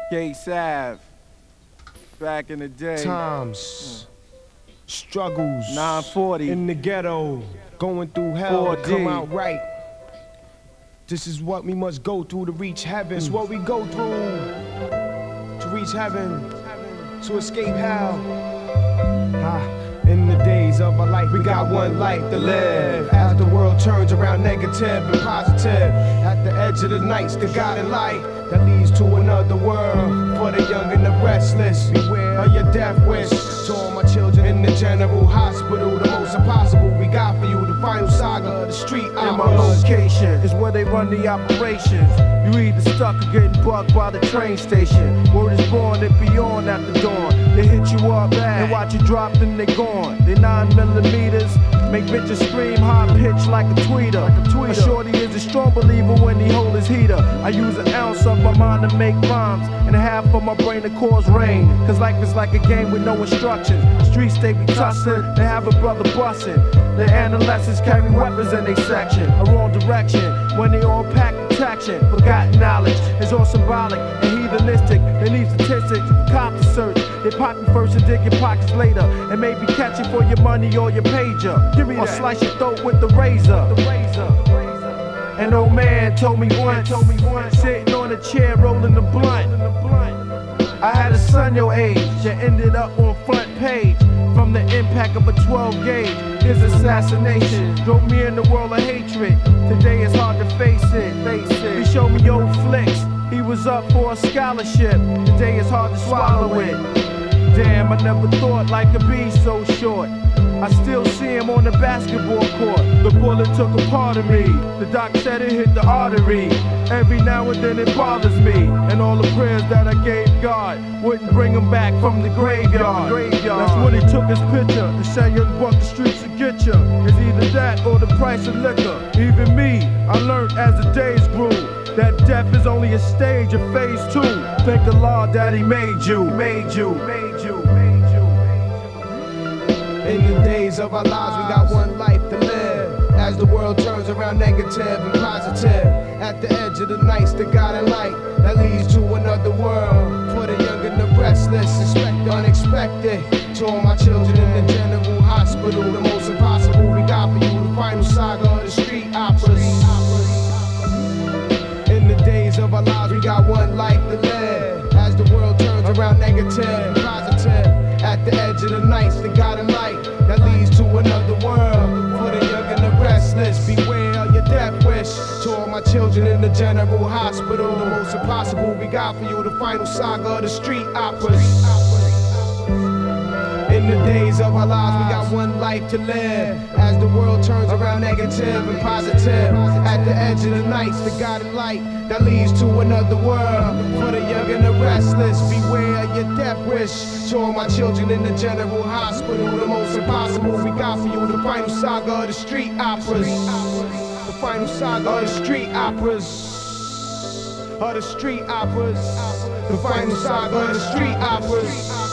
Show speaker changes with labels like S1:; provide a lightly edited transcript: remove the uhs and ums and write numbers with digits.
S1: Gates Ave, back in the day.
S2: Times, struggles,
S1: 940
S2: in the ghetto, going through hell to
S1: 4D.
S2: come out right. This is what we must go through to reach heaven. It's what we go through to reach heaven, to escape hell. In the days of our life, we got one life to live. As the world turns around negative and positive, at the edge of the nights, the guiding light that leads to another world. For the young and the restless, beware of your death wish. To all my children in the general hospital, the most impossible we got for you, the final saga of the street.
S1: In my location is where they run the operations. You either stuck or getting bugged by the train station. Word is born, it be on at the dawn. They hit you up and watch you drop, then they gone. They 9mm, make bitches scream high pitch like a tweeter. A shorty is a strong believer when he hold his heater. I use an ounce of my mind to make rhymes, and a half of my brain to cause rain. Cause life is like a game with no instructions. Streets they be tussin', they have a brother bussin'. The adolescents carry weapons in they section. A wrong direction when they all pack protection. Forgotten knowledge is all symbolic and heathenistic. They leave statistics for cops to search. They pop you first and dig your pockets later, and maybe catch you for your money or your pager. Give me or slice your throat with the razor. An old man told me once, sitting on a chair rolling the blunt. I had a son your age that ended up on front page from the impact of a 12 gauge. His assassination drove me in the world of hatred. Today it's hard to face it. He showed me old flicks. He was up for a scholarship. Today it's hard to swallow it. Damn, I never thought life could be so short. I still see him on the basketball court. The bullet took a part of me. The doc said it hit the artery. Every now and then it bothers me. And all the prayers that I gave God wouldn't bring him back from the graveyard. That's when he took his picture and said, young buck, the streets will get you. It's either that or the price of liquor. Even me, I learned as the days grew that death is only a stage of phase 2. Thank the Lord that he made you.
S2: In the days of our lives, we got one life to live. As the world turns around negative and positive, at the edge of the nights, the guiding light that leads to another world. For the young and the restless, expect the unexpected. To all my children in the general hospital, the most impossible we got for you, the final saga of the street operas. In the days of our lives, we got one life to live. As the world turns around negative and positive, at the edge of the nights, the guiding light that leads to another world. For the young and the restless, beware of your death wish. To all my children in the general hospital, the most impossible we got for you, the final saga of the street operas. In the days of our lives, we got one life to live. As the world turns around negative and positive, at the edge of the nights, the guiding light that leads to another world. For the young and the restless, beware of your death wish. To all my children in the general hospital, the most impossible we got for you, the final saga of the street operas. The final saga of the street operas. Of the street operas. The final saga of the street operas.